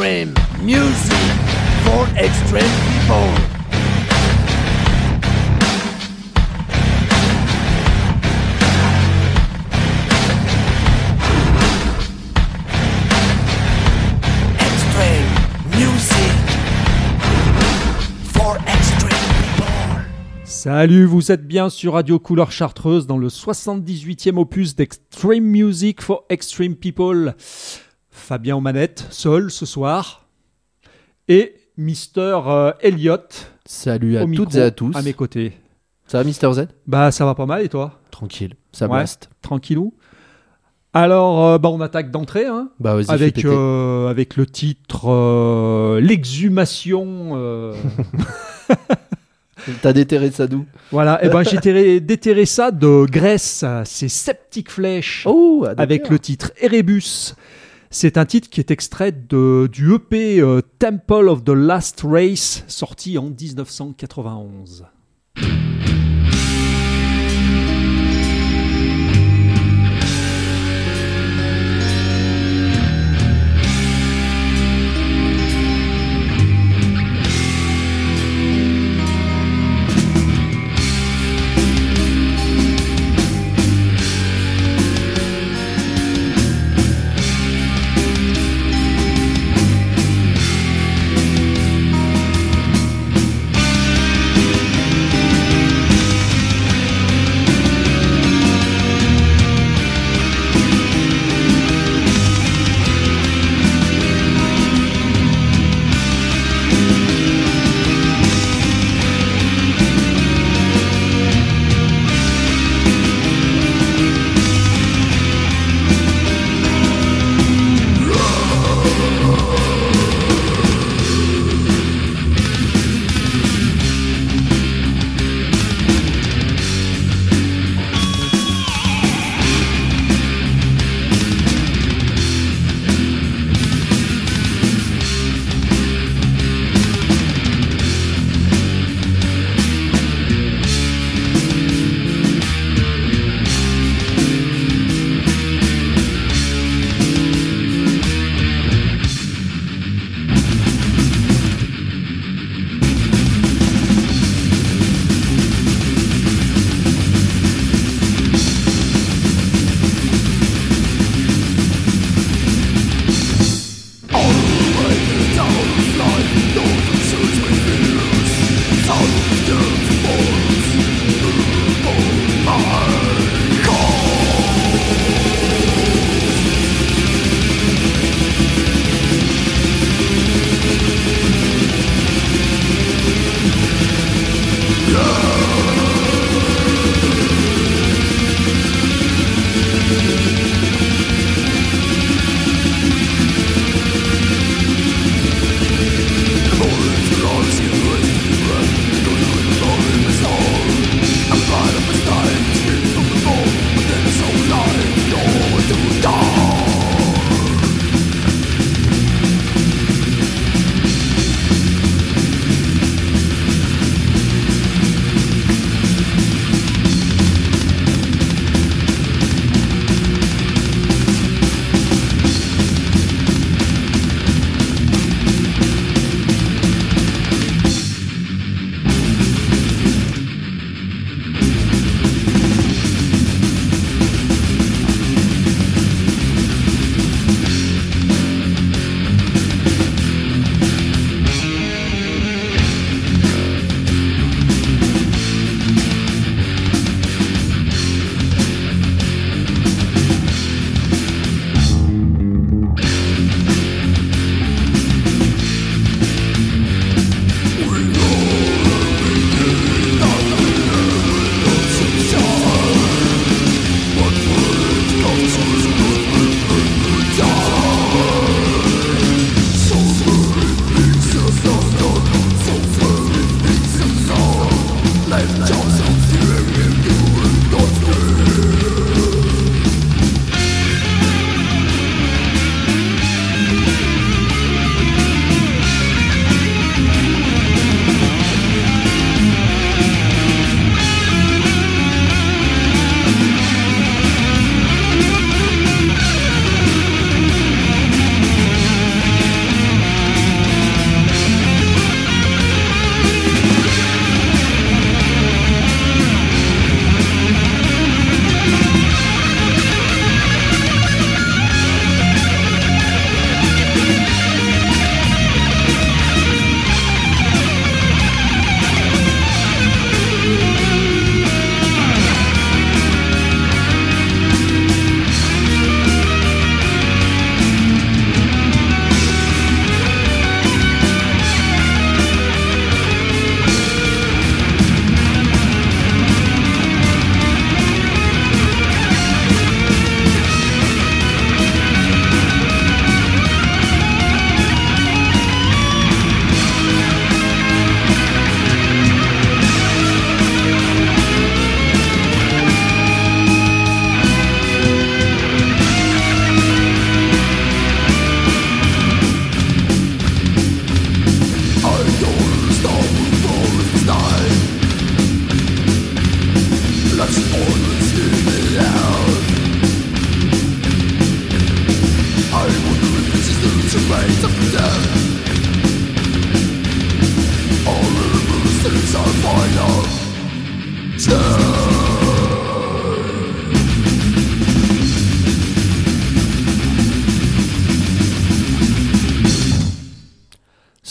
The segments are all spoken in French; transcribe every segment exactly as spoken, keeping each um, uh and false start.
Extreme music for extreme people. Salut, vous êtes bien sur Radio Couleur Chartreuse dans le soixante-dix-huitième opus d'Extreme Music for Extreme People. Fabien aux manettes, seul ce soir, et Mister euh, Elliott. Salut à micro, toutes et à tous. À mes côtés. Ça va, Mister Z ? Bah, ça va pas mal, et toi ? Tranquille, ça ouais, blast. Tranquillou. Alors, euh, bah, on attaque d'entrée, hein, bah, vas-y, avec, euh, avec le titre euh, L'exhumation. Euh... T'as déterré ça d'où ? Voilà, et ben j'ai terré, déterré ça de Grèce, c'est Septic Flesh, oh, avec le titre Erebus. C'est un titre qui est extrait de, du E P euh, Temple of the Last Race, sorti en dix-neuf cent quatre-vingt-onze.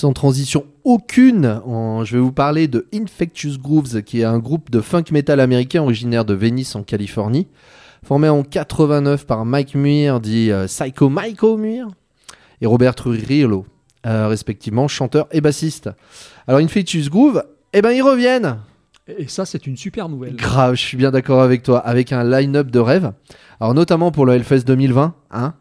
Sans transition aucune, en- je vais vous parler de Infectious Grooves, qui est un groupe de funk metal américain originaire de Venice en Californie, formé en quatre-vingt-neuf par Mike Muir, dit euh, Psycho Michael Muir, et Robert Trujillo, euh, respectivement chanteur et bassiste. Alors Infectious Groove, eh ben ils reviennent. Et ça, c'est une super nouvelle. Grave, je suis bien d'accord avec toi, avec un line-up de rêve. Alors notamment pour le Hellfest deux mille vingt, hein,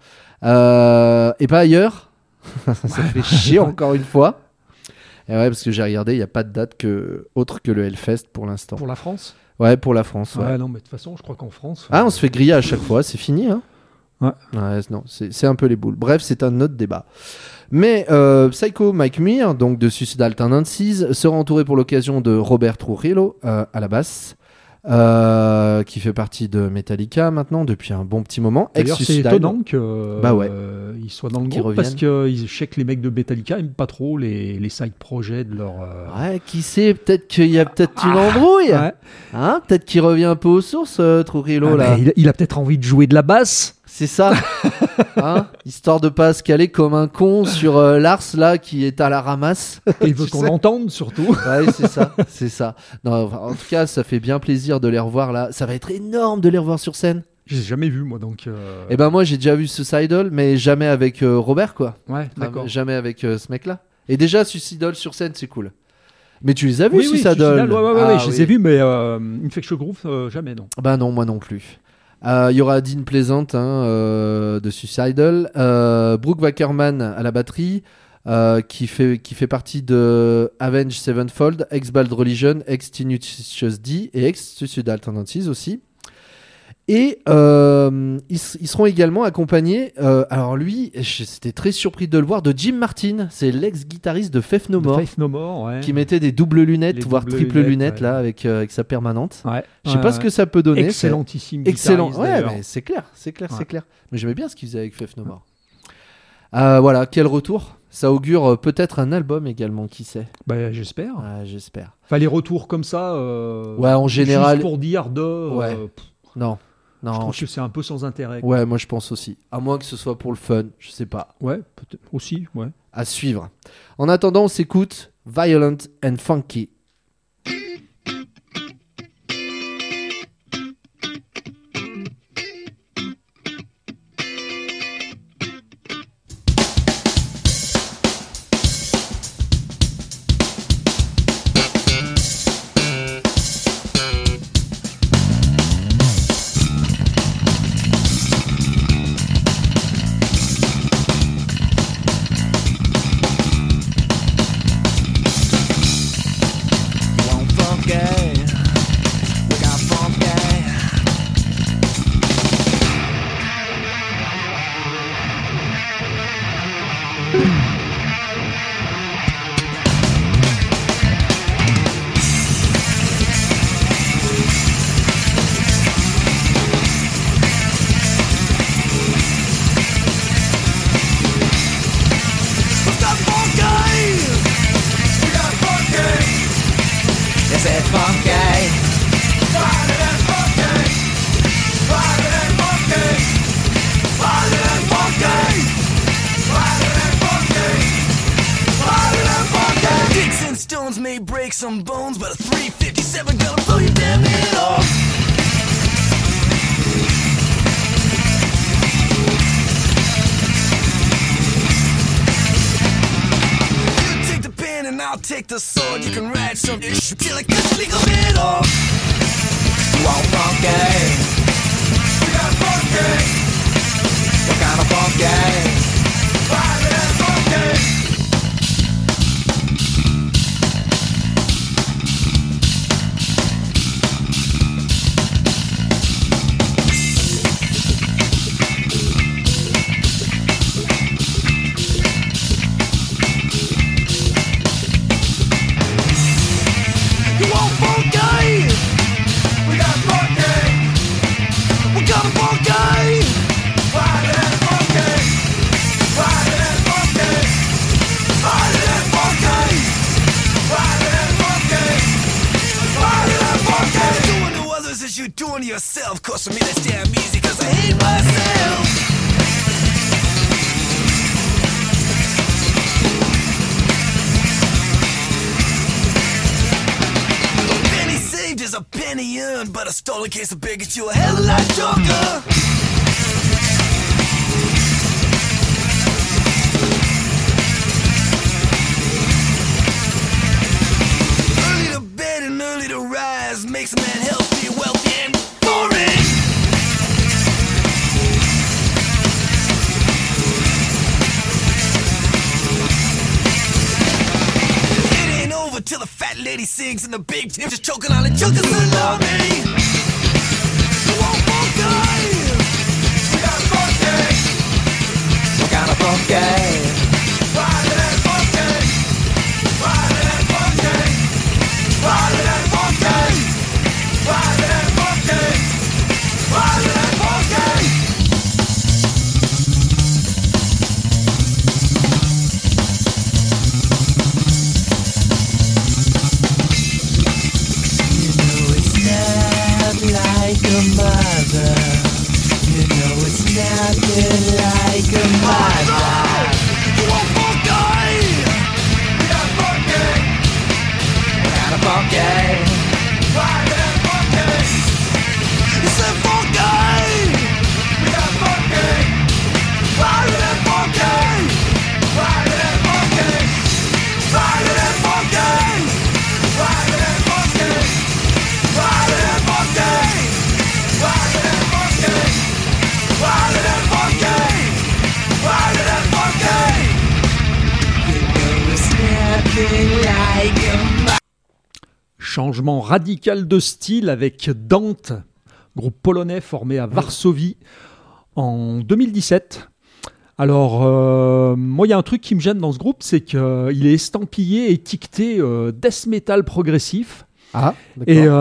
euh, et pas ailleurs. Ça fait chier encore une fois. Et ouais, parce que j'ai regardé, il n'y a pas de date que... autre que le Hellfest pour l'instant. Pour la France Ouais, pour la France. Ouais. Ouais, non, mais de toute façon, je crois qu'en France. Ah, on se fait griller à chaque fois, c'est fini. Hein Ouais. Ouais, non, c'est, c'est un peu les boules. Bref, c'est un autre débat. Mais euh, Psycho Mike Muir, donc de Suicidal Tendencies, sera entouré pour l'occasion de Robert Trujillo euh, à la basse, euh, qui fait partie de Metallica maintenant depuis un bon petit moment. D'ailleurs, c'est Ex-Suicidal. étonnant qu'ils Bah ouais. soient dans le Qu'ils groupe parce reviennent. que ils- je sais que les mecs de Metallica aiment pas trop les, les side projets de leur. euh, Ouais, qui sait, peut-être qu'il y a peut-être une embrouille. Ouais. Hein, peut-être qu'il revient un peu aux sources, euh, Trujillo, Ah, là. mais il, il a peut-être envie de jouer de la basse. C'est ça. Hein, histoire de pas se caler comme un con sur euh, Lars, là, qui est à la ramasse. Et il veut Tu qu'on sais. l'entende surtout. Ouais, c'est ça, c'est ça. Non, enfin, en tout cas, ça fait bien plaisir de les revoir là. Ça va être énorme de les revoir sur scène. Je les ai jamais vu moi donc. euh, Et ben moi, j'ai déjà vu Suicidal, mais jamais avec euh, Robert, quoi. Ouais, Enfin, d'accord. jamais avec euh, ce mec-là. Et déjà, Suicidal sur scène, c'est cool. Mais tu les as vus, Oui, oui, Suicidal Suicidal, ouais, ouais, ouais, Ah, ouais, je les oui. ai vus, mais euh, Infectious Groove, euh, jamais non. Ben non, moi non plus. Euh, Il y aura Dean Pleasant hein, euh, de Suicidal, euh, Brooke Wackerman à la batterie, euh, qui, fait, qui fait partie de Avenged Sevenfold, ex-Bald Religion, ex-Tenacious D et ex-Suicidal Tendencies aussi. Et euh, ils, s- ils seront également accompagnés, euh, alors lui, j'étais très surpris de le voir, de Jim Martin, c'est l'ex-guitariste de Faith No The More, Faith No More, ouais. qui mettait des doubles lunettes, Les voire doubles triple lunettes, lunettes, ouais. là, avec, euh, avec sa permanente. Ouais. Je sais Ouais, pas ce ouais. que ça peut donner. Excellentissime. c'est- Excellent, guitariste, ouais, d'ailleurs. mais c'est clair, c'est clair, Ouais. c'est clair. Mais j'aimais bien ce qu'il faisait avec Faith No More. Euh, voilà, quel retour. Ça augure euh, peut-être un album également, qui sait. Bah, j'espère. Ouais, j'espère. Enfin, les retours comme ça. euh, Ouais, en général- Juste pour dire de. euh, Ouais. pff, Non, je non. trouve je- que c'est un peu sans intérêt. quoi. Ouais, moi je pense aussi. À moins que ce soit pour le fun, je sais pas. Ouais, peut-être aussi, ouais. À suivre. En attendant, on s'écoute Violent and Funky. Want funky? We got funky. We got funky. We got funky. Is it funky? Violent and funky. Violent and funky. Violent and funky. Violent and funky. Violent and funky. Sticks and stones may break some bones, but a three fifty-seven gonna blow your damn head off. You take the pen and I'll take the sword. You can write some issue till I cut your legal head off. You want funky? We got funky. What kind of funky? Violent and funky. You want funky? We got funky. We got funky. Violent and funky. Violent and funky. Violent and funky. Violent and funky. Violent and funky. Doing to others as you doing to yourself. Cause for me that's damn easy cause I hate myself. Danny Young, but I stole a case of bigots. You a hell of a lot drunker. Early to bed and early to rise makes a man healthy, wealthy, and boring. It ain't over till the fat lady sings and the big Tim's just choking on the junkers that love me. You won't funky. We got funky. What kind of funky? Friday Night Funky. Friday Night Funky. Friday Night Funky. Friday Night Funky. Friday Night Funky. Like a mother, you know it's nothing like a mother. You want funky? We got funky. We got a funky. Friday Night Funky. You said funky. We got funky. Friday Night Funky. Friday Night Funky. Friday Night Funky. Friday Night Funky. Friday Night Funky. Friday Night Funky. Friday Night Funky. Friday Night Funky. You know it's nothing like a mother. Changement radical de style avec Dante, groupe polonais formé à Varsovie en deux mille dix-sept. Alors, euh, moi, il y a un truc qui me gêne dans ce groupe, c'est qu'il est estampillé, étiqueté euh, death metal progressif. Ah, d'accord. Et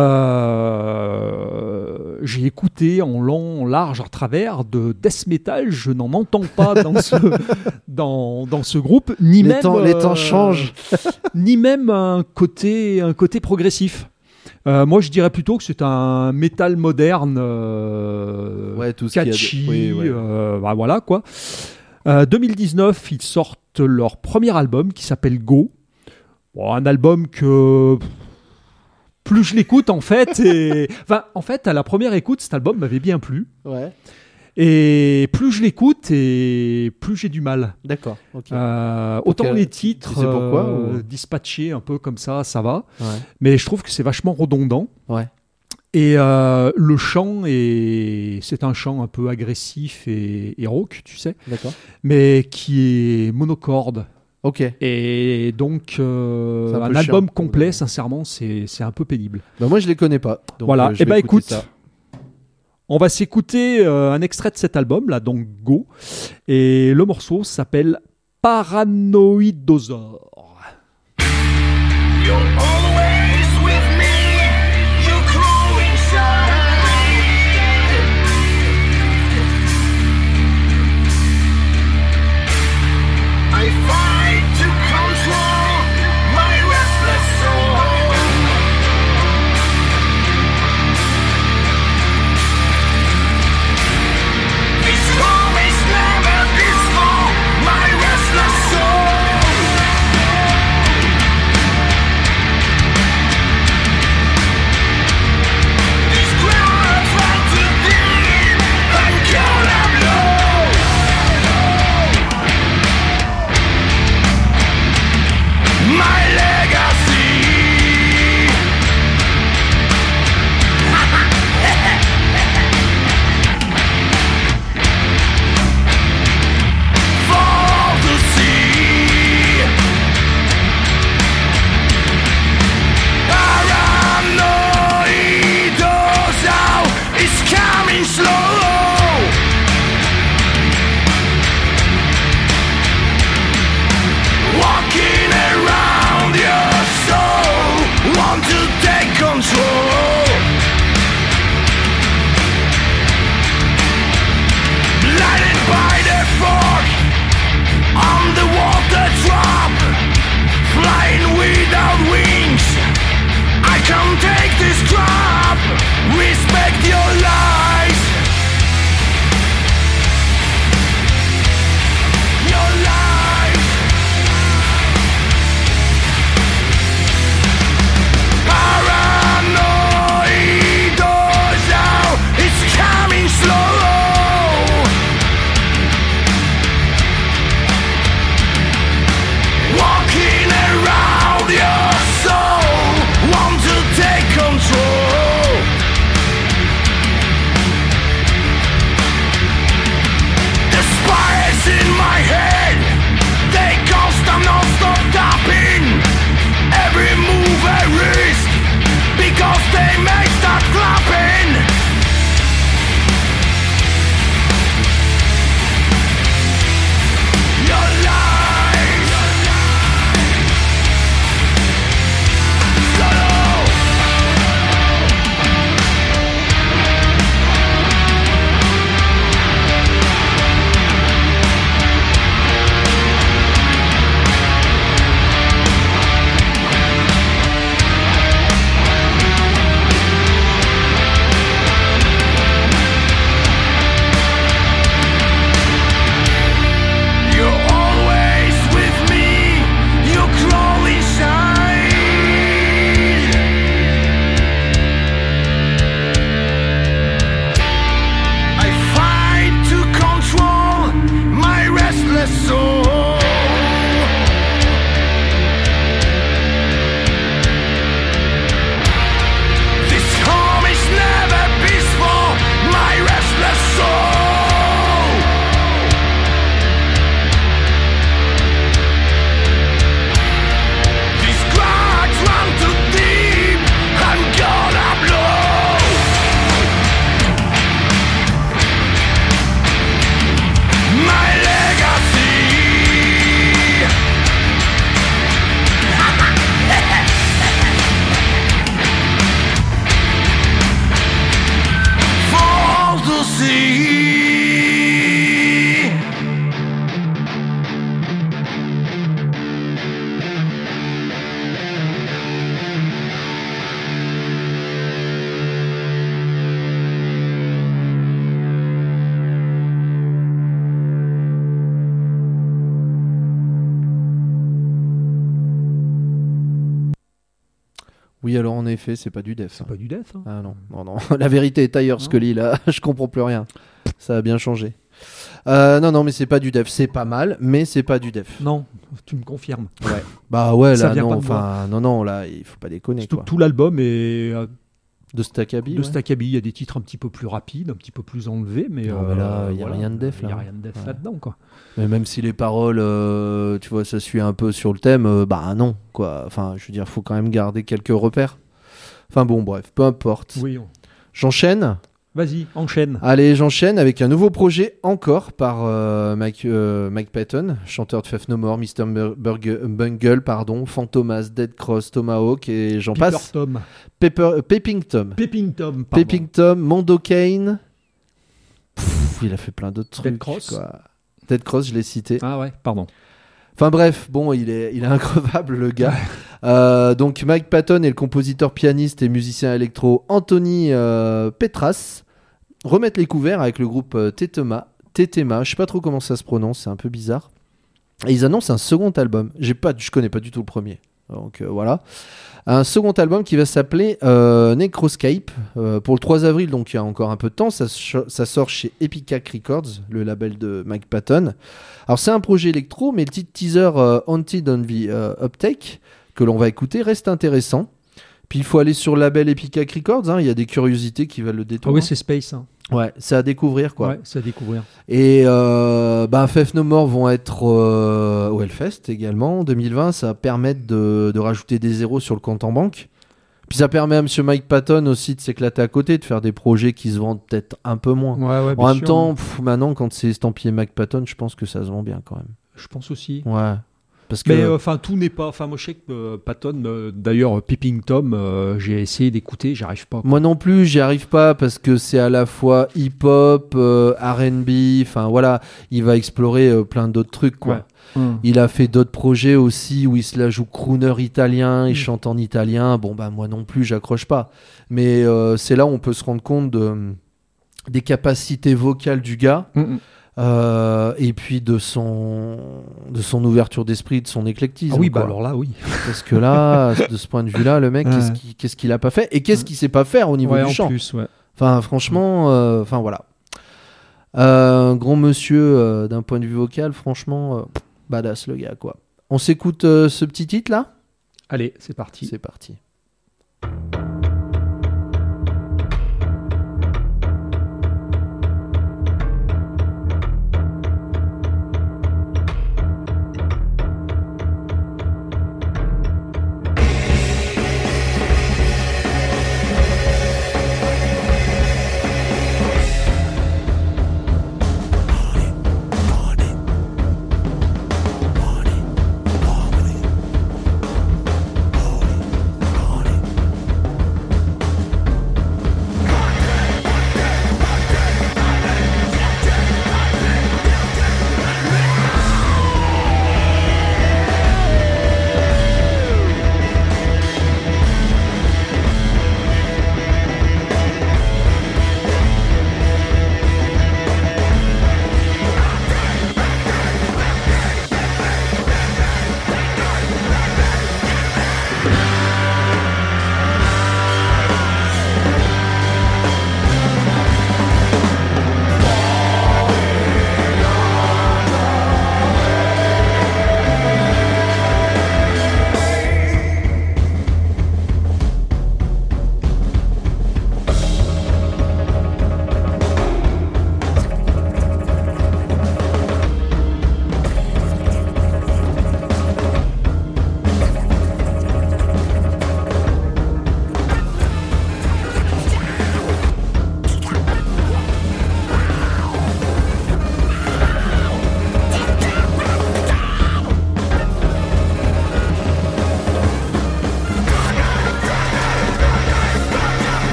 euh, j'ai écouté en long, en large, à travers de death metal. Je n'en entends pas dans ce, dans, dans ce groupe, ni Les même temps- les temps euh, changent. ni même un côté, un côté progressif. Euh, moi, je dirais plutôt que c'est un métal moderne, euh, Ouais, tout ce qu'il y a de- catchy. oui, ouais. euh, bah, voilà quoi. Euh, deux mille dix-neuf, ils sortent leur premier album qui s'appelle Go. Bon, un album que plus je l'écoute en fait, et enfin en fait à la première écoute, cet album m'avait bien plu. Ouais, Et plus je l'écoute et plus j'ai du mal. d'accord. Ok. Euh, autant quel- les tu titres sais pourquoi, euh, ou- dispatchés un peu comme ça, ça va. Ouais. Mais je trouve que c'est vachement redondant. Ouais. Et euh, le chant, est... c'est un chant un peu agressif et, et rauque, tu sais, D'accord. mais qui est monocorde. Ok. Et donc, euh, C'est un un, peu album chiant. complet, sincèrement, c'est, c'est un peu pénible. Bah moi je les connais pas. Donc, voilà, euh, je et vais bah écouter écoute, ça. on va s'écouter euh, un extrait de cet album, là, donc Go. Et le morceau s'appelle Paranoïdosaure. You're always with me. You grow inside. I fight to control my restless soul. This home is never peaceful. My restless soul. see. Oui, alors en effet, c'est pas du def. C'est pas du death. Hein. Ah non, non, non. La vérité est ailleurs, Scully, là. Je comprends plus rien. Ça a bien changé. Euh, non, non, mais c'est pas du def. C'est pas mal, mais c'est pas du def. Non, tu me confirmes. Ouais. Bah ouais, Ça là, vient non, pas de enfin, non, non, là, il faut pas déconner, Surtout quoi. que tout l'album est euh, De Staccabi, de ouais. Staccabi. Il y a des titres un petit peu plus rapides, un petit peu plus enlevés, mais, Non, mais là, euh, il y a voilà, rien de def, Il y a là. rien de def Ouais. là-dedans, quoi. Mais même si les paroles, euh, tu vois, ça suit un peu sur le thème, euh, bah non, quoi. Enfin, je veux dire, faut quand même garder quelques repères. Enfin bon, bref, peu importe. Oui. on- J'enchaîne. Vas-y, enchaîne. Allez, j'enchaîne avec un nouveau projet encore par euh, Mike, euh, Mike Patton, chanteur de Faith No More, mister Bur- Burge- Bungle, pardon, Fantomas, Dead Cross, Tomahawk et j'en Pepper passe. Tom. Pepper, euh, Peeping Tom. Peeping Tom, pardon. Peeping Tom, Mondo Kane. Pff, il a fait plein d'autres trucs. Dead Cross. quoi. Dead Cross, je l'ai cité. Ah ouais, pardon. Enfin bref, bon, il est, il est increvable le gars. Euh, donc Mike Patton et le compositeur, pianiste et musicien électro Anthony euh, Petras remettent les couverts avec le groupe euh, Tetema. Tetema, je sais pas trop comment ça se prononce, c'est un peu bizarre. Et ils annoncent un second album. J'ai pas, je connais pas du tout le premier. Donc euh, voilà. Un second album qui va s'appeler euh, Necroscape euh, pour le trois avril, donc il y a encore un peu de temps. Ça, ch- ça sort chez Epicac Records, le label de Mike Patton. Alors c'est un projet électro, mais le titre teaser euh, Haunted on the euh, Uptake que l'on va écouter reste intéressant. Puis il faut aller sur le label Epicac Records, hein, il y a des curiosités qui veulent le Ah détourner. oui, c'est Space. Hein. Ouais, c'est à découvrir quoi. Ouais, c'est à découvrir. Et euh, bah, Faith No More vont être euh, au Hellfest également en deux mille vingt. Ça va permettre de, de rajouter des zéros sur le compte en banque. Puis ça permet à monsieur Mike Patton aussi de s'éclater à côté, de faire des projets qui se vendent peut-être un peu moins. Ouais, ouais, bien en même sûr. temps, pff, maintenant, quand c'est estampillé Mike Patton, je pense que ça se vend bien quand même. Je pense aussi. Ouais. Parce que Mais enfin, tout n'est pas. Enfin, moi, je sais que euh, Patton, euh, d'ailleurs, Peeping Tom, euh, j'ai essayé d'écouter, j'arrive pas. moi non plus, j'y arrive pas parce que c'est à la fois hip-hop, euh, R and B, enfin voilà, il va explorer euh, plein d'autres trucs quoi. Ouais. Hum. Il a fait d'autres projets aussi où il se la joue crooner italien, il Mm. chante en italien. Bon, bah, moi non plus, j'accroche pas. Mais euh, c'est là où on peut se rendre compte de, des capacités vocales du gars Hum, hum. euh, et puis de son, de son ouverture d'esprit, de son éclectisme. Ah oui, quoi. bah alors là, oui. Parce que là, de ce point de vue-là, le mec, Ouais. qu'est-ce qu'il qu'est-ce qu'il a pas fait et qu'est-ce qu'il sait pas faire au niveau Ouais, du en chant. plus, ouais. Enfin, franchement, euh, enfin voilà. Euh, grand monsieur euh, d'un point de vue vocal, franchement, euh, badass le gars quoi. On s'écoute euh, ce petit titre là. Allez, c'est parti. C'est parti. Morning,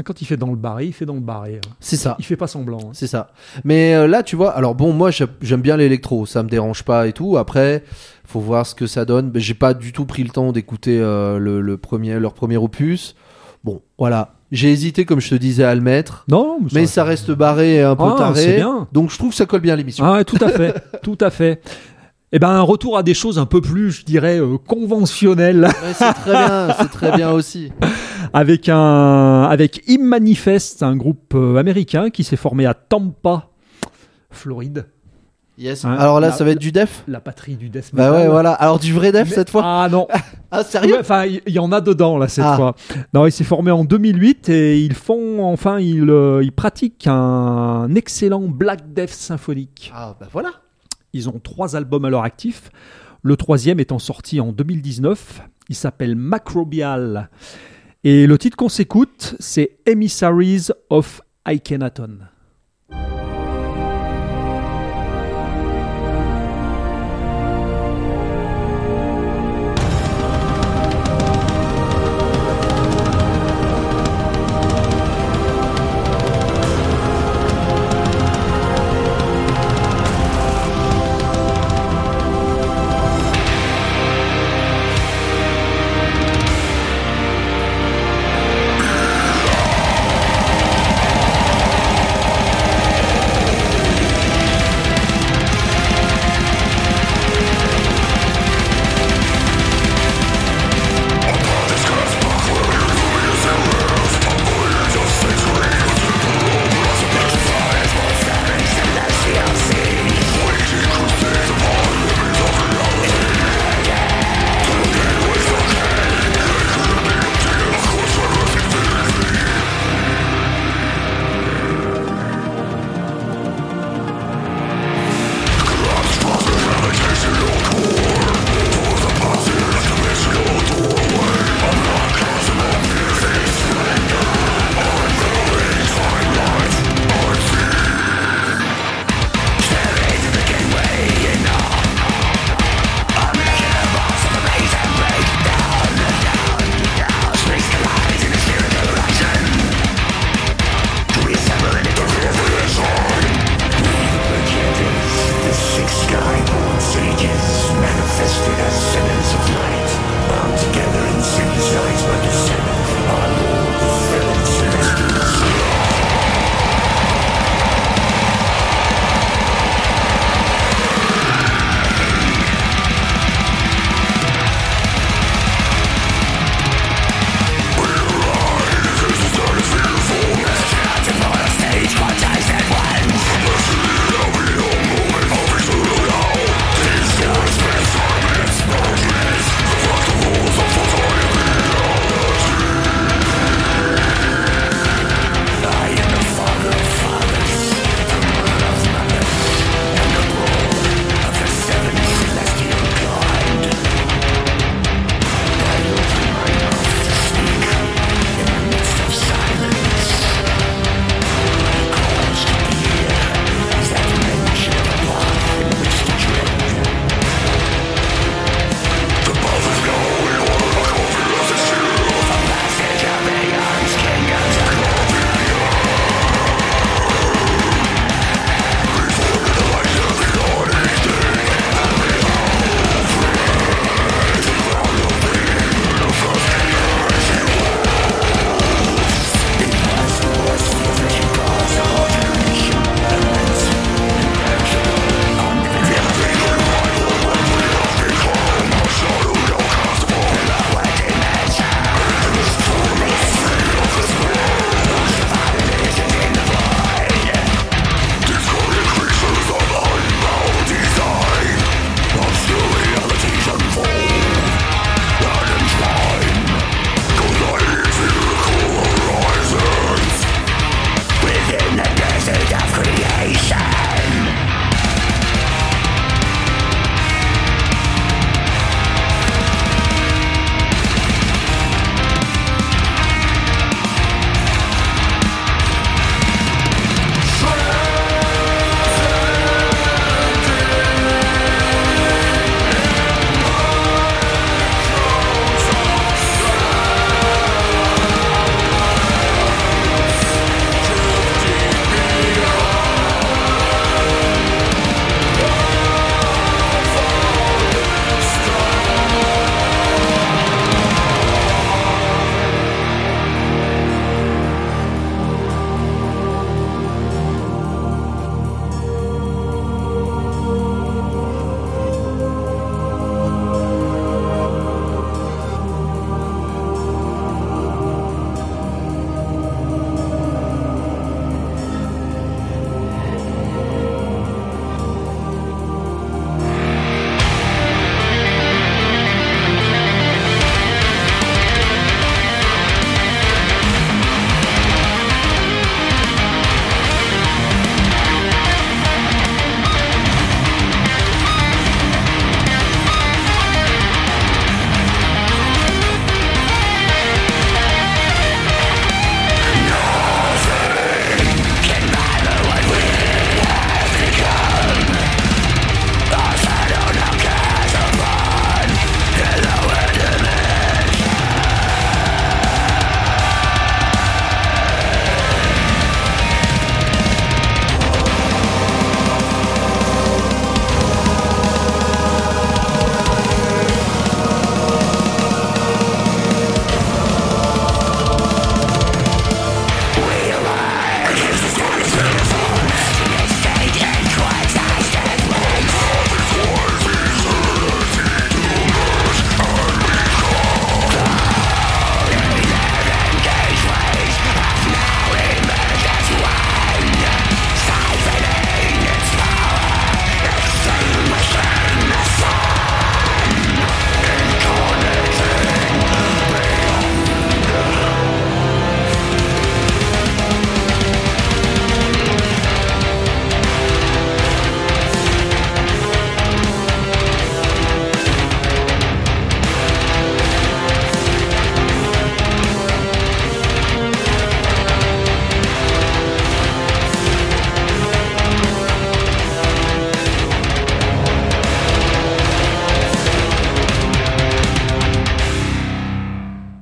Quand il fait dans le barré, il fait dans le barré. C'est ça. Il fait pas semblant. hein. C'est ça. Mais euh, là, tu vois, alors bon, moi j'ai- j'aime bien l'électro, ça me dérange pas et tout. Après, faut voir ce que ça donne. Ben, j'ai pas du tout pris le temps d'écouter euh, le, le premier, leur premier opus. Bon, voilà. J'ai hésité, comme je te disais, à le mettre. Non, Mais ça reste barré et un peu Ah, c'est taré. bien. Donc je trouve que ça colle bien à l'émission. Ah ouais, tout à fait, tout à fait. Eh ben, un retour à des choses un peu plus, je dirais, euh, conventionnelles, Ouais, c'est très bien, c'est très bien aussi. avec un, avec Im Manifest, un groupe euh, américain qui s'est formé à Tampa, Floride, Yes. Hein, Alors là, la- ça va être du def. la patrie du death Bah metal. ouais, voilà. Alors du vrai def Mais- cette fois. Ah non, Ah sérieux? Ouais, enfin, il y, y en a dedans là cette Ah. fois. Non, il s'est formé en deux mille huit et ils font, enfin, ils, euh, ils pratiquent un excellent black death symphonique. Ah bah voilà. Ils ont trois albums à leur actif. Le troisième étant sorti en deux mille dix-neuf. Il s'appelle Macrobial. Et le titre qu'on s'écoute, c'est Emissaries of Akhenaton. Thank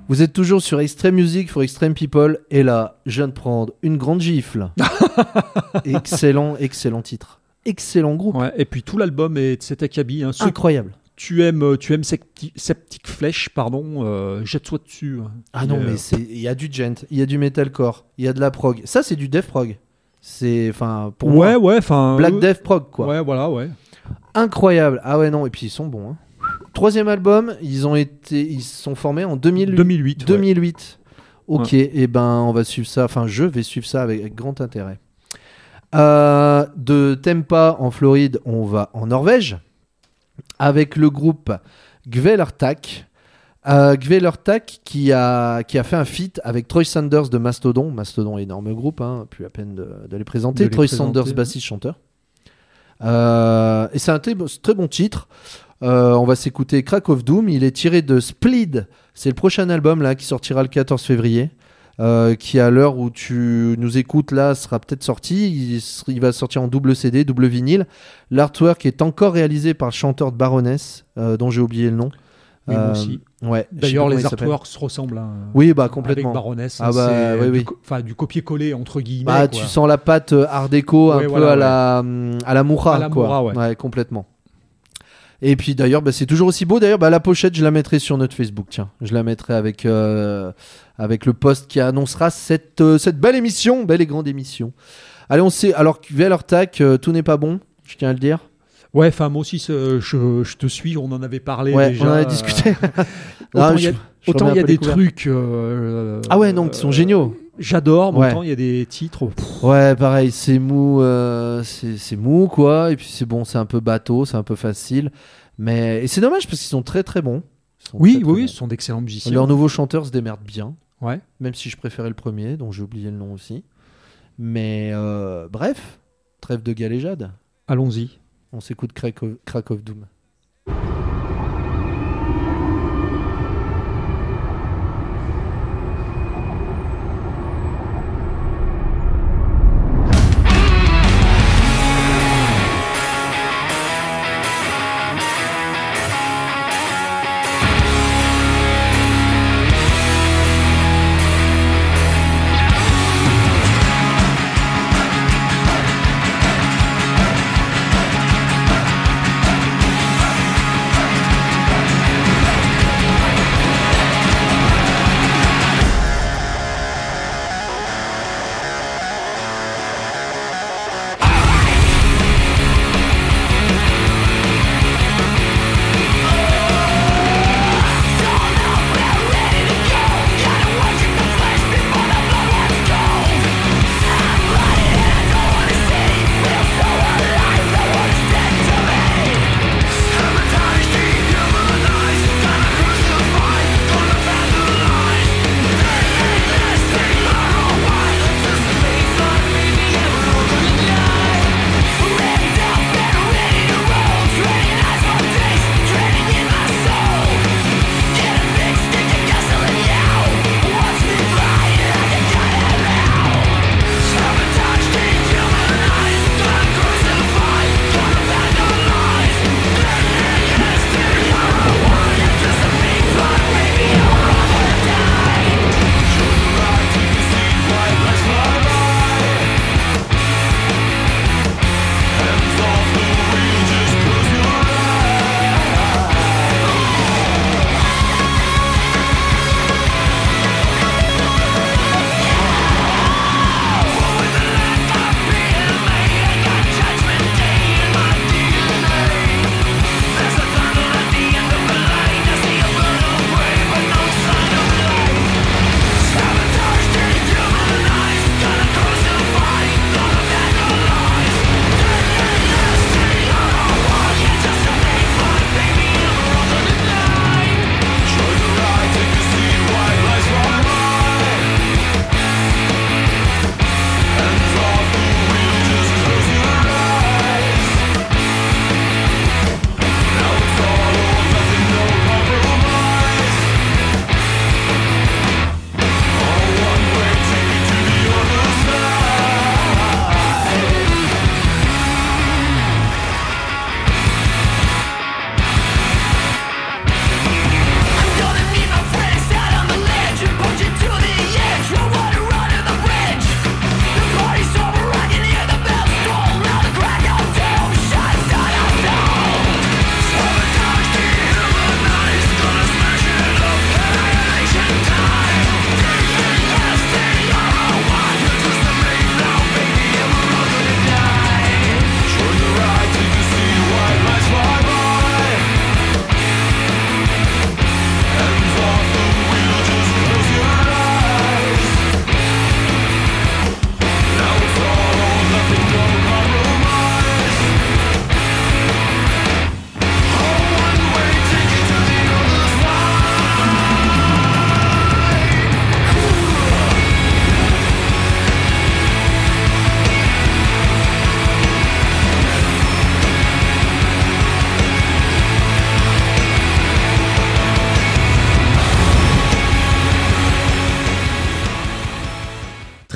Vous êtes toujours sur Extreme Music for Extreme People. Et là, je viens de prendre une grande gifle. excellent, excellent titre. Excellent groupe. Ouais, et puis tout l'album est de cet acabit. Hein. Ceux Incroyable. Tu aimes, tu aimes Septi- Septic Flesh, pardon, euh, jette-toi dessus. Ah non, Et, mais euh, c'est il y a du gent, il y a du metalcore, il y a de la prog. Ça, c'est du death prog. C'est, enfin, pour ouais, moi, ouais, enfin. black euh, death prog, quoi. Ouais, voilà, ouais. Incroyable. Ah ouais, non, et puis ils sont bons. Hein. Troisième album, ils ont été, ils se sont formés en deux mille huit. deux mille huit. deux mille huit. Ok, Ouais. et ben on va suivre ça. Enfin, je vais suivre ça avec, avec grand intérêt. Euh, de Tempa en Floride, on va en Norvège avec le groupe Kvelertak. Euh, Kvelertak qui a, qui a fait un feat avec Troy Sanders de Mastodon. Mastodon, énorme groupe, hein, plus à peine de, de les présenter. De les Troy présenter, Sanders, ouais. bassiste chanteur. Euh, et c'est un très, très bon titre. Euh, on va s'écouter Crack of Doom. Il est tiré de Split. C'est le prochain album là qui sortira le quatorze février. Euh, qui à l'heure où tu nous écoutes là sera peut-être sorti. Il, il va sortir en double C D, double vinyle. L'artwork est encore réalisé par le chanteur de Baroness, euh, dont j'ai oublié le nom. Oui, moi Euh, aussi. Ouais. je sais D'ailleurs, pas comment les il s'appelle. artworks se ressemblent. Hein, Oui, bah complètement. Avec Baroness, Ah hein, bah, c'est oui, du, oui. co- enfin, du copier-coller entre guillemets. Bah, quoi. tu sens la patte euh, art déco un Ouais, peu voilà, à, ouais. la, hum, à la Moura. À la quoi. Moura, ouais. complètement. Et puis d'ailleurs, bah, c'est toujours aussi beau. D'ailleurs, bah, la pochette, je la mettrai sur notre Facebook. Tiens, je la mettrai avec, euh, avec le post qui annoncera cette, euh, cette belle émission, belle et grande émission. Allez, on sait. Alors, Kvelertak, euh, tout n'est pas bon, je tiens à le dire. Ouais, enfin moi aussi, c'est- je, je te suis. On en avait parlé Ouais, déjà. on en a euh, discuté. Autant Non, il y a, je- je autant remets il y un a peu les des couverts. trucs. euh, Ah ouais, non, qui sont euh, géniaux. J'adore, mais Ouais. autant il y a des titres. pff, Ouais, pareil, c'est mou, euh, c'est, c'est mou quoi. Et puis c'est bon, c'est un peu bateau, c'est un peu facile. Mais et c'est dommage parce qu'ils sont très très bons. Ils sont Oui, très, très oui, oui, bons. ce sont d'excellents musiciens. Leur nouveau chanteur se démerde bien, Ouais. même si je préférais le premier, dont j'ai oublié le nom aussi. Mais euh, bref, trêve de galéjade. Allons-y. On s'écoute Crack of, Crack of Doom. Crack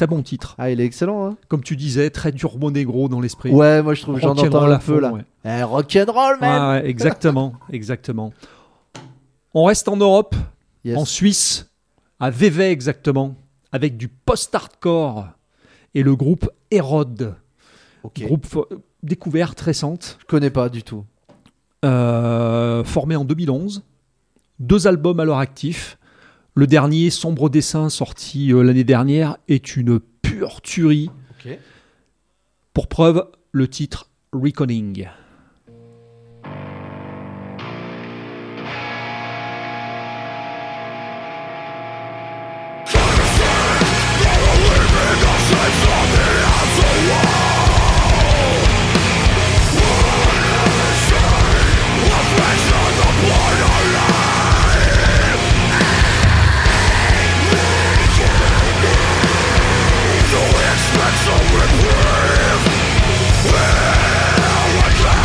très bon titre. Ah, il est excellent, hein. Comme tu disais, très turbo négro dans l'esprit. Ouais, moi je trouve, j'en Rock'n'roll entends à un peu fond, là. ouais. Eh, rock'n'roll, man. Ah ouais, exactement, exactement. On reste en Europe, Yes. en Suisse, à Vevey exactement, avec du post-hardcore et le groupe Hérode. Ok. Groupe fo- découverte récente, Je connais pas du tout. euh, formé en deux mille onze. Deux albums à leur actif. Le dernier, Sombre Dessin, sorti euh, l'année dernière, est une pure tuerie. Ok. Pour preuve, le titre Reckoning. Expect some reprieve. Well, I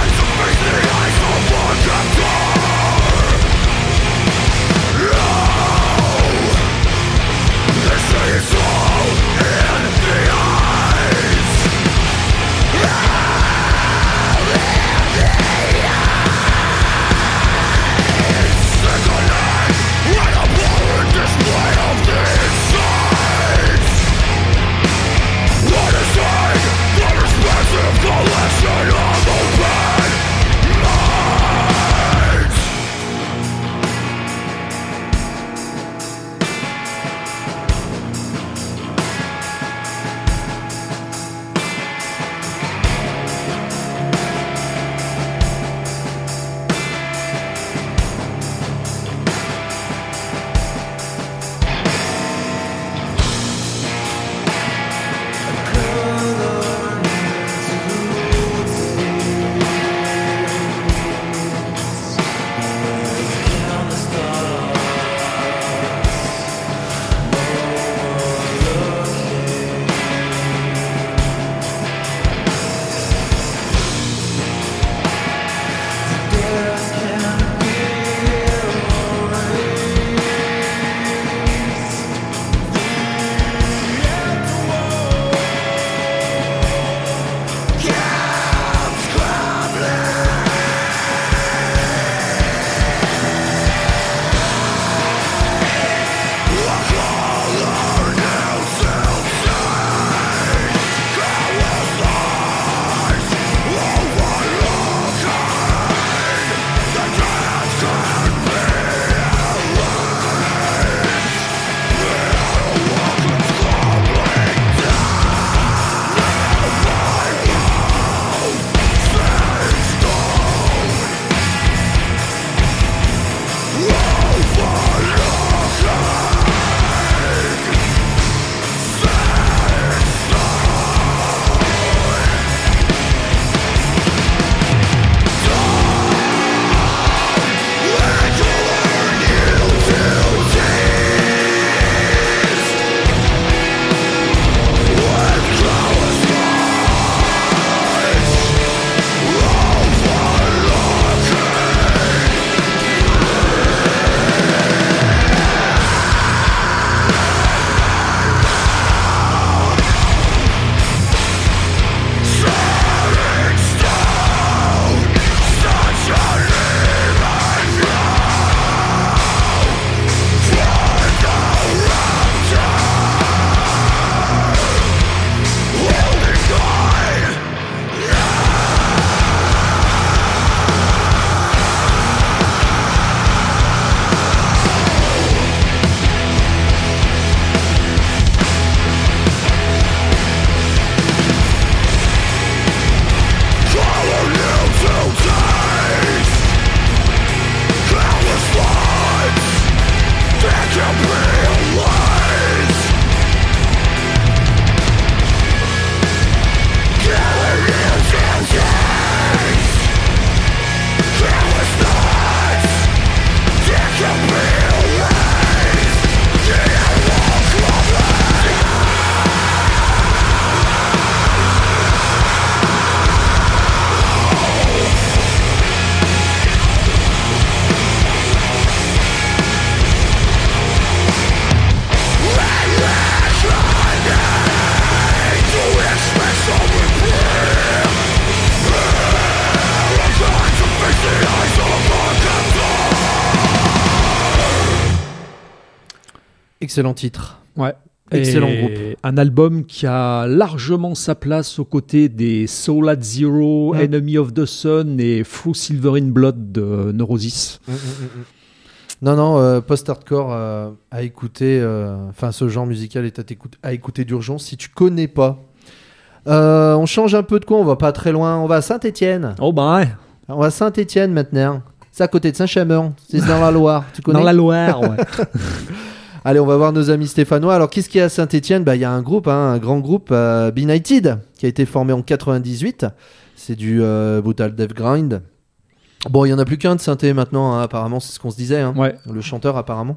Excellent titre. Ouais. Excellent Et groupe. Un album qui a largement sa place aux côtés des Soul at Zero, Mm. Enemy of the Sun et Through Silver in Blood de Neurosis. Mm, mm, mm. Non, non, euh, post-hardcore euh, à écouter, enfin euh, ce genre musical est à, à écouter d'urgence si tu connais pas. Euh, on change un peu de quoi, on va pas très loin, on va à Saint-Étienne. Oh bah ouais. On va à Saint-Étienne maintenant. C'est à côté de Saint-Chamond, c'est dans la Loire, tu connais? Dans la Loire, ouais. Allez, on va voir nos amis stéphanois. Alors, qu'est-ce qu'il y a à Saint-Étienne? Bah, il y a un groupe, hein, un grand groupe, euh, Benighted, qui a été formé en quatre-vingt-dix-huit. C'est du euh, brutal death grind. Bon, il y en a plus qu'un de Saint-É maintenant, hein, apparemment, c'est ce qu'on se disait. Hein, Ouais. le chanteur, apparemment.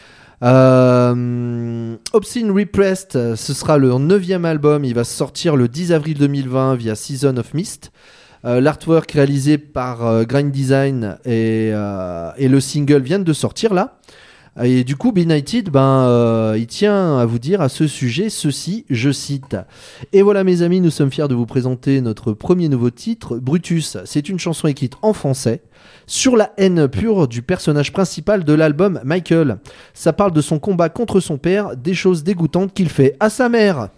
Euh, Obscene Repressed, ce sera leur neuvième album. Il va sortir le dix avril deux mille vingt via Season of Mist. Euh, l'artwork réalisé par euh, Grind Design et, euh, et le single viennent de sortir là. Et du coup, Benighted, ben, euh, il tient à vous dire à ce sujet ceci, je cite. Et voilà mes amis, nous sommes fiers de vous présenter notre premier nouveau titre, Brutus. C'est une chanson écrite en français sur la haine pure du personnage principal de l'album, Michael. Ça parle de son combat contre son père, des choses dégoûtantes qu'il fait à sa mère.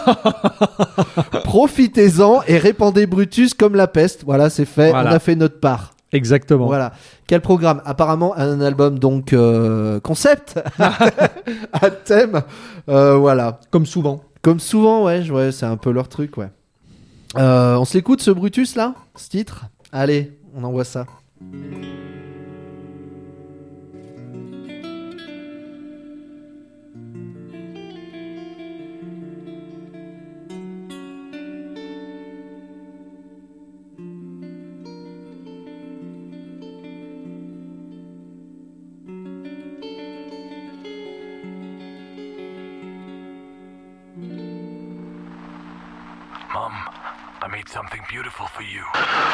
Profitez-en et répandez Brutus comme la peste. Voilà, c'est fait, Voilà. On a fait notre part. Exactement. Voilà. Quel programme? Apparemment un album donc euh, concept à thème. Euh, voilà. Comme souvent. Comme souvent, ouais, ouais, c'est un peu leur truc, ouais. Euh, on se l'écoute ce Brutus là, ce titre. Allez, on envoie ça. Mom, I made something beautiful for you.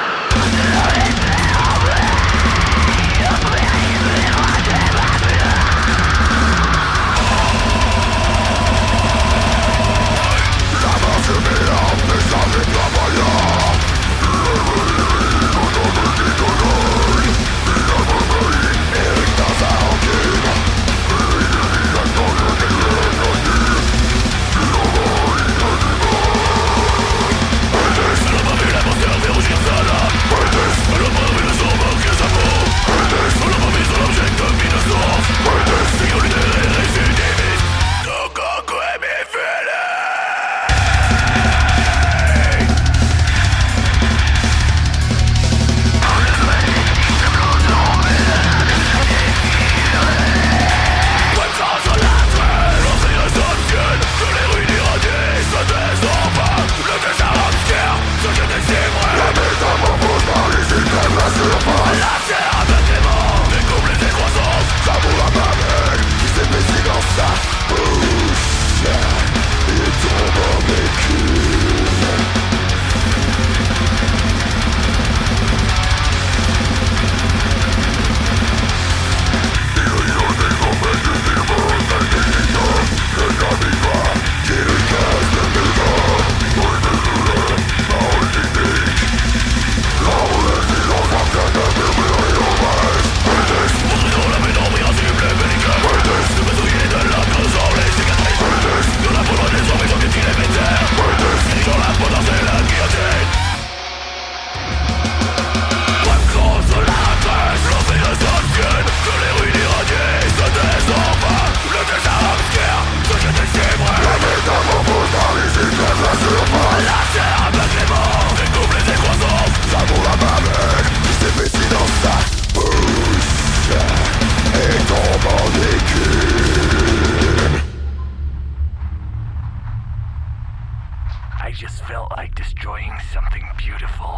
I just felt like destroying something beautiful.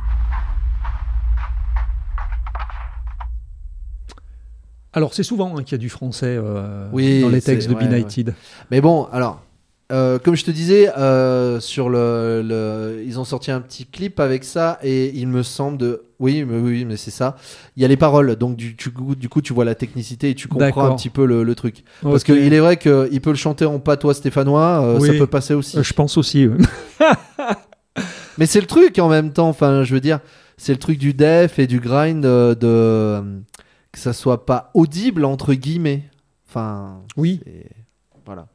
Alors c'est souvent hein, qu'il y a du français euh, Oui, dans les c'est- textes de ouais, Benighted. Mais bon, alors, euh, comme je te disais, euh, sur le, le- ils ont sorti un petit clip avec ça et il me semble de, oui, mais oui, mais c'est ça. Il y a les paroles, donc du, tu- du coup, tu vois la technicité et tu comprends D'accord. un petit peu le, le truc. Parce Ok. qu'il est vrai qu'il peut le chanter en patois stéphanois, euh, Oui. ça peut passer aussi. Euh, je pense aussi. ouais. Mais c'est le truc en même temps. Enfin, je veux dire, c'est le truc du def et du grind euh, de euh, que ça soit pas audible entre guillemets. Enfin, Oui. c'est- Voilà.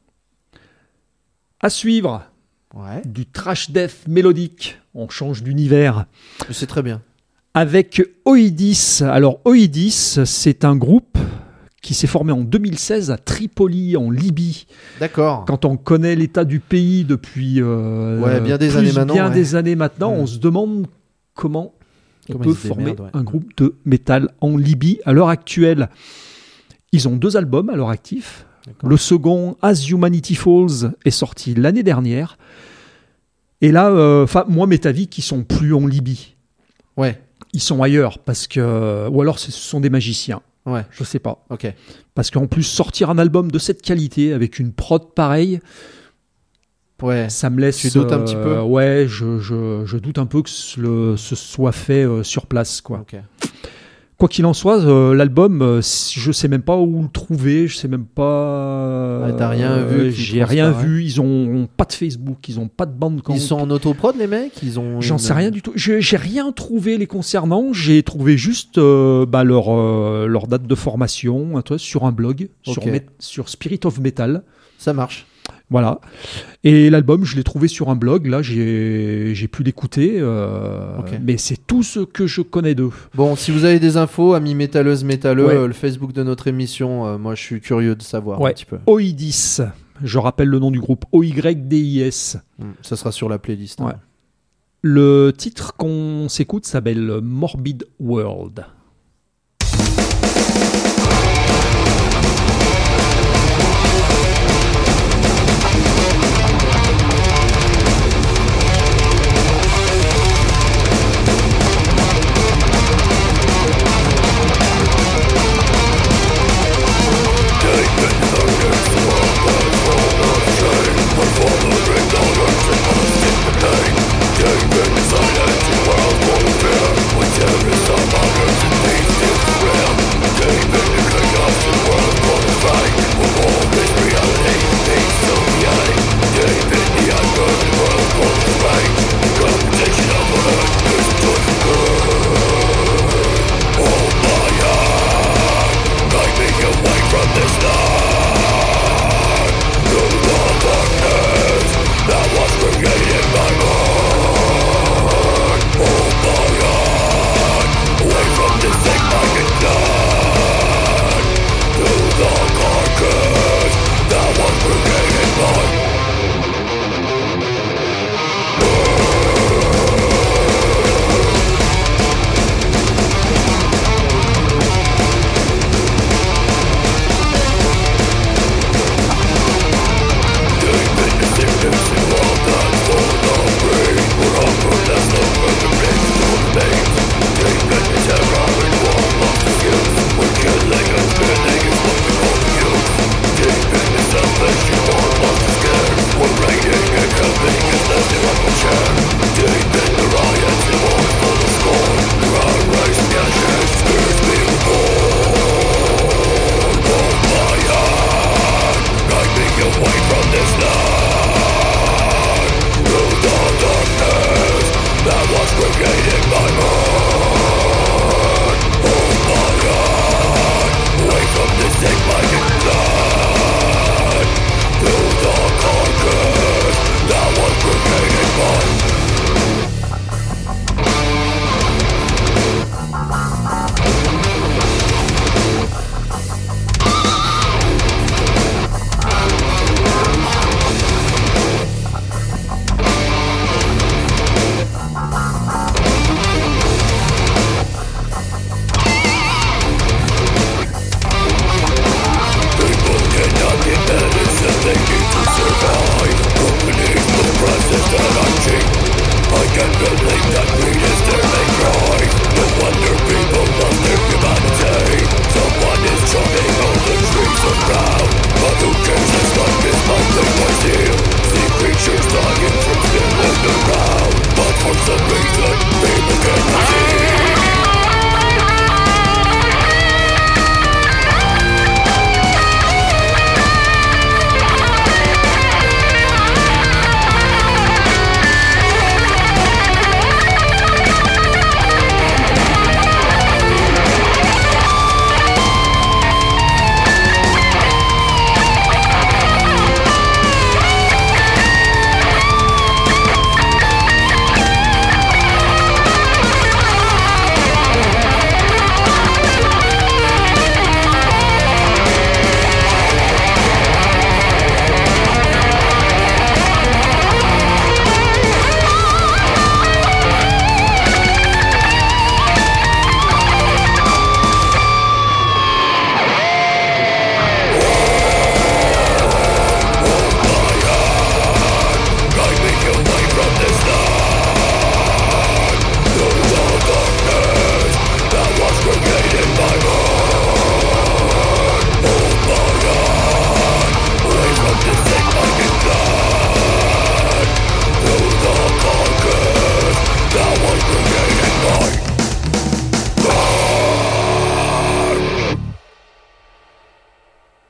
À suivre, Ouais. du trash death mélodique. On change d'univers. C'est très bien. Avec Oidis. Alors Oidis, c'est un groupe qui s'est formé en deux mille seize à Tripoli, en Libye. D'accord. Quand on connaît l'état du pays depuis euh, Ouais, bien des plus- années maintenant, bien ouais. des années maintenant, Mm. on se demande comment on Comment peut ils se former démerdent, ouais. un groupe de métal en Libye à l'heure actuelle. Ils ont deux albums à l'heure actif. D'accord. Le second, As Humanity Falls, est sorti l'année dernière. Et là, enfin, moi, m'est avis qu'ils sont plus en Libye. Ouais. Ils sont ailleurs parce que, ou alors ce sont des magiciens. Ouais. Je sais pas. Ok. Parce qu'en plus, sortir un album de cette qualité avec une prod pareille, Ouais. ça me laisse. Tu doutes un petit peu euh, Ouais, je, je, je doute un peu que ce, le, ce soit fait euh, sur place, quoi. Ok. Quoi qu'il en soit, euh, l'album, euh, si- je sais même pas où le trouver, je sais même pas. Ouais, t'as rien vu euh, qui J'ai rien transparaît. vu. Ils ont pas de Facebook, ils ont pas de Bandcamp. Ils sont en autoprod, les mecs. Ils ont. J'en une- sais rien du tout. Je- J'ai rien trouvé les concernant. J'ai trouvé juste euh, bah, leur, euh, leur date de formation hein, toi, sur un blog, sur, Ok. Met- sur Spirit of Metal. Ça marche. Voilà. Et l'album, je l'ai trouvé sur un blog. Là, j'ai j'ai pu l'écouter. euh, Ok. Mais c'est tout ce que je connais d'eux. Bon, si vous avez des infos, amis métalleuses, métalleux, Ouais. euh, le Facebook de notre émission, euh, moi je suis curieux de savoir Ouais. un petit peu. Oidis. Je rappelle le nom du groupe. O Y D I S. Mm, Ça sera sur la playlist. hein. Ouais. Le titre qu'on s'écoute s'appelle Morbid World. Deep in the silence, the world full of fear, with terrorists and mockers in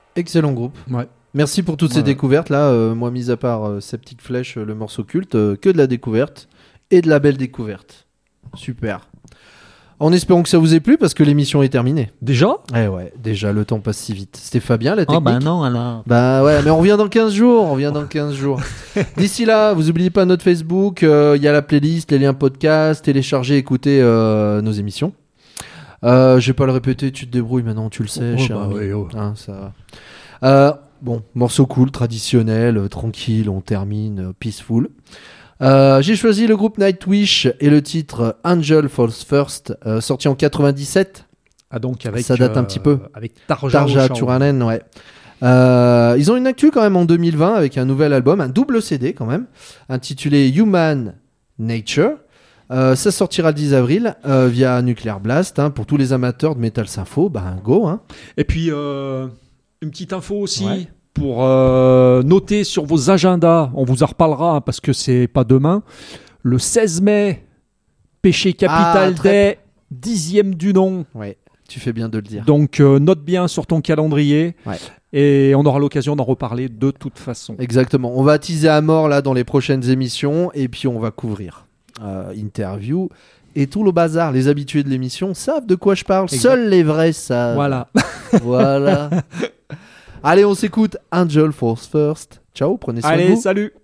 Excellent groupe. Ouais. Merci pour toutes Ouais. ces découvertes là. Euh, moi, mis à part euh, Septic Flèche, le morceau culte, euh, que de la découverte et de la belle découverte. Super. En espérant que ça vous ait plu parce que l'émission est terminée. Déjà? Eh ouais, déjà le temps passe si vite. C'était Fabien la technique. Ah bah non alors. Bah ouais, mais on revient dans quinze jours, on revient dans quinze jours. D'ici là, vous oubliez pas notre Facebook, il euh, y a la playlist, les liens podcast, télécharger, écouter euh, nos émissions. Euh, je vais pas le répéter, tu te débrouilles maintenant, tu le sais, Oh, cher bah ami. ouais, oh. Hein, ça va. Euh, bon, morceau cool, traditionnel, euh, tranquille, on termine, euh, peaceful. Euh, j'ai choisi le groupe Nightwish et le titre Angel Falls First, euh, sorti en quatre-vingt-dix-sept. Ah donc avec Ça date un petit peu. Avec Tarja, Tarja au chant. Turunen, ouais. Euh, ils ont une actu quand même en deux mille vingt avec un nouvel album, un double C D quand même, intitulé Human Nature. Euh, ça sortira le dix avril euh, via Nuclear Blast. Hein, pour tous les amateurs de Metal Sympho, ben go. Hein. Et puis euh, une petite info aussi. Ouais. Pour euh, noter sur vos agendas, on vous en reparlera hein, parce que c'est pas demain. Le seize mai, Péché Capital Ah, très- Day, dixième du nom. Ouais, tu fais bien de le dire. Donc euh, note bien sur ton calendrier. Ouais. Et on aura l'occasion d'en reparler de toute façon. Exactement. On va teaser à mort là dans les prochaines émissions et puis on va couvrir euh, interview et tout le bazar. Les habitués de l'émission savent de quoi je parle. Exact. Seuls les vrais savent. Voilà. Voilà. Allez, on s'écoute Angel Falls First. Ciao, prenez soin de Allez, vous. salut.